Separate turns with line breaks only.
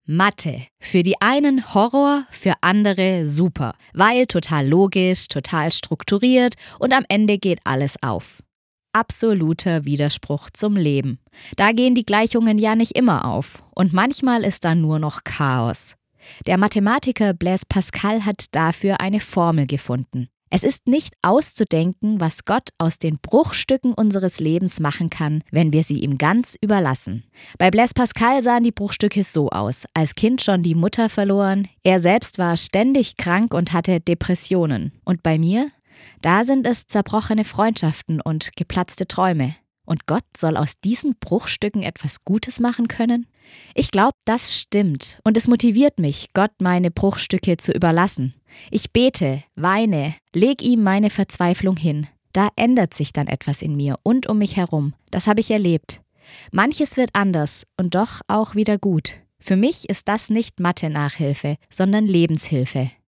Mathe. Für die einen Horror, für andere super, weil total logisch, total strukturiert und am Ende geht alles auf. Absoluter Widerspruch zum Leben. Da gehen die Gleichungen ja nicht immer auf und manchmal ist da nur noch Chaos. Der Mathematiker Blaise Pascal hat dafür eine Formel gefunden. Es ist nicht auszudenken, was Gott aus den Bruchstücken unseres Lebens machen kann, wenn wir sie ihm ganz überlassen. Bei Blaise Pascal sahen die Bruchstücke so aus: als Kind schon die Mutter verloren, er selbst war ständig krank und hatte Depressionen. Und bei mir? Da sind es zerbrochene Freundschaften und geplatzte Träume. Und Gott soll aus diesen Bruchstücken etwas Gutes machen können? Ich glaube, das stimmt und es motiviert mich, Gott meine Bruchstücke zu überlassen. Ich bete, weine, leg ihm meine Verzweiflung hin. Da ändert sich dann etwas in mir und um mich herum. Das habe ich erlebt. Manches wird anders und doch auch wieder gut. Für mich ist das nicht Mathe-Nachhilfe, sondern Lebenshilfe.